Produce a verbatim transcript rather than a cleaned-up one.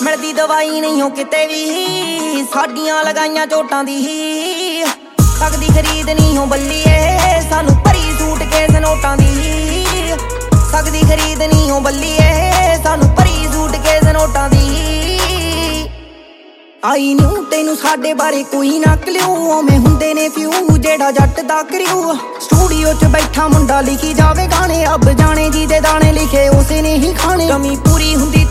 मिलदी दवाई नहीं हो किते भी साडियां लगाइयां चोटां दी सकदी खरीद नहीं हो बल्लीए सानू भरी सूट केस नोटां दी सकदी खरीद नहीं हो बल्लीए सानू भरी सूट केस नोटां दी आई नू तेनू साडे बारे कोई ना कलियो मैं हुंदे ने फ्यू जेड़ा जट दा करियो स्टूडियो च बैठा मुंडा लिखी जावे गाने अब जाने जी दे दाने लिखे उसे ने ही खाने कमी पूरी हुंदी